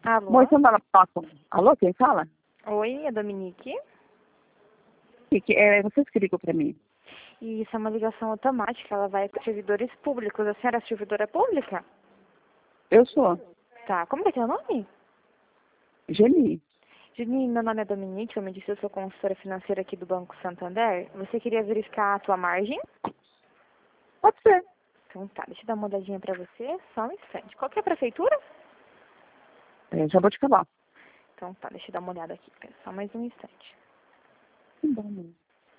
Alô? Moça, não fala papo. Alô, quem fala? Oi, é Dominique. Vocês que ligam para mim. E isso é uma ligação automática, ela vai para servidores públicos. A senhora é servidora pública? Eu sou. Tá, como é que é o nome? Geni. Jenny, meu nome é Dominique, eu me disse, eu sou consultora financeira aqui do Banco Santander. Você queria verificar a tua margem? Pode ser. Então tá, deixa eu dar uma olhadinha pra você, só um instante. Qual que é a prefeitura? Já vou te acabar. Então tá, deixa eu dar uma olhada aqui, só mais um instante. Que bom, né?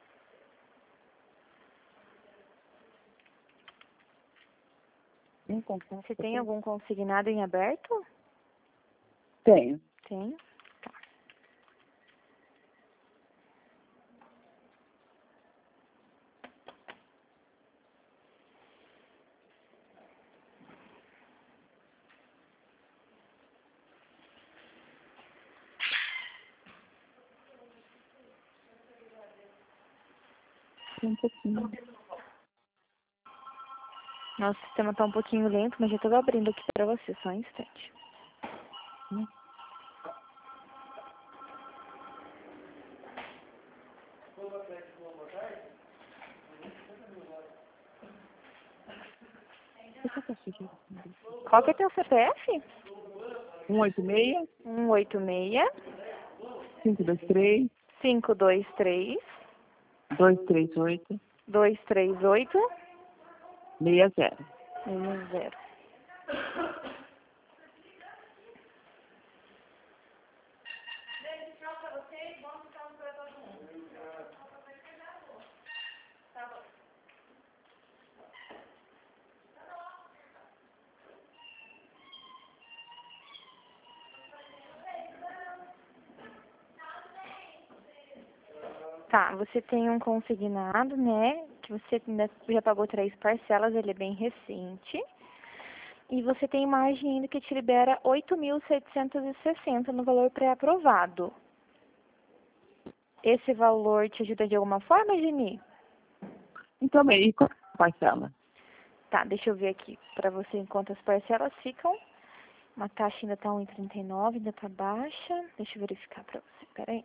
Você tem algum consignado em aberto? Tenho. Tem. Tá. Tem um pouquinho. Nosso sistema tá um pouquinho lento, mas já tô abrindo aqui pra você, só um instante. Qual que é teu CPF? 186, 186 523, 523 238, 238 60. 60. Tá, você tem um consignado, né? Que você ainda já pagou 3 parcelas, ele é bem recente. E você tem margem ainda que te libera 8.760 no valor pré-aprovado. Esse valor te ajuda de alguma forma, Geni? Então, bem, e qual é a parcela? Tá, deixa eu ver aqui pra você em quantas parcelas ficam. Uma taxa ainda tá 1,39, ainda tá baixa. Deixa eu verificar pra você, peraí.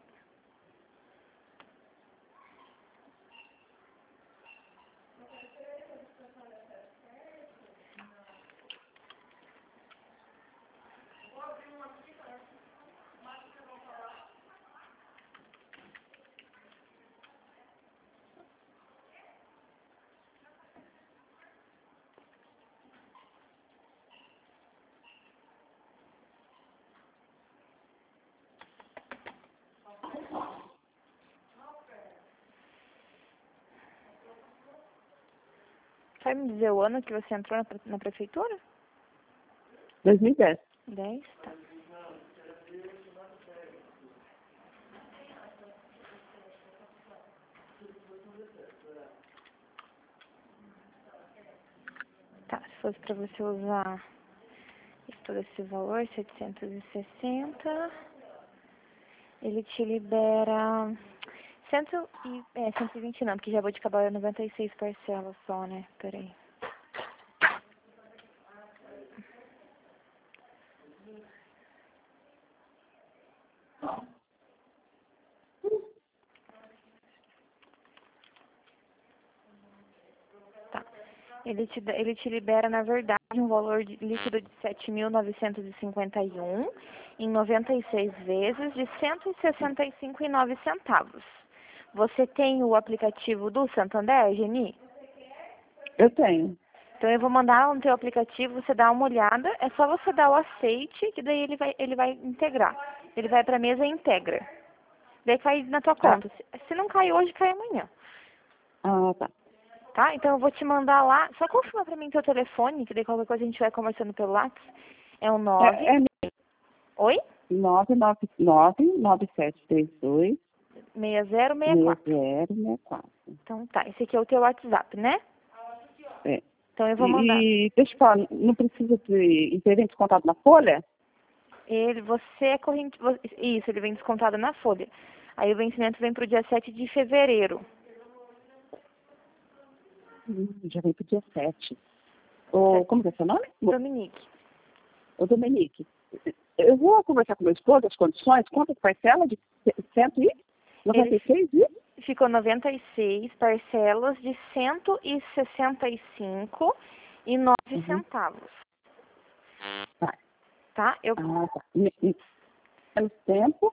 Vai me dizer o ano que você entrou na prefeitura? 2010. 10, tá. Tá, se fosse pra você usar todo esse valor, 760, ele te libera 120 não, porque já vou de acabar 96 parcelas só, né? Peraí. Tá. Ele te libera, na verdade, um valor líquido de 7.951 em 96 vezes de 165,09 centavos. Você tem o aplicativo do Santander, Geni? Eu tenho. Então eu vou mandar no teu aplicativo, você dá uma olhada, é só você dar o aceite, que daí ele vai integrar. Ele vai pra mesa e integra. Daí cai na tua Ah, conta. Se não cai hoje, cai amanhã. tá. Tá? Então eu vou te mandar lá. Só confirma pra mim teu telefone, que daí qualquer coisa a gente vai conversando pelo WhatsApp. É o 9. É Oi? 99732 6064. 6064. Então tá, esse aqui é o teu WhatsApp, né? É. Então eu vou mandar. E deixa eu falar, não precisa de ter descontado na folha? Você é corrente. Isso, ele vem descontado na folha. Aí o vencimento vem pro dia 7 de fevereiro. Já vem pro dia 7. Sete. Como que é seu nome? Dominique. Ô, Dominique, Eu vou conversar com meu esposo as condições, quantas parcelas de 196 e? Ficou 96 parcelas de 165,09 centavos. Tá. Tá? Eu... Tá. Menos tempo.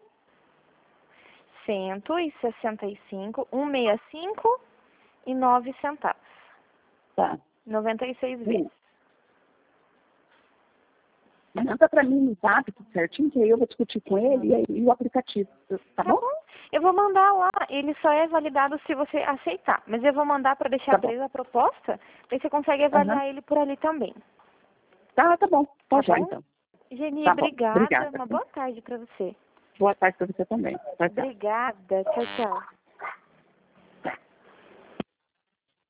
165,9 centavos. Tá. 96 vezes. Manda pra mim no zap tudo certinho, que aí eu vou discutir com ele e o aplicativo. Tá bom? Eu vou mandar lá. Ele só é validado se você aceitar. Mas eu vou mandar para deixar presa a proposta. Aí você consegue avaliar ele por ali também. Tá bom. Pode Tá ir, bom? então. Geni, Tá bom. obrigada. Obrigada. Uma boa tarde para você. Boa tarde pra você também. Tchau, tchau. Obrigada. Tchau, tchau.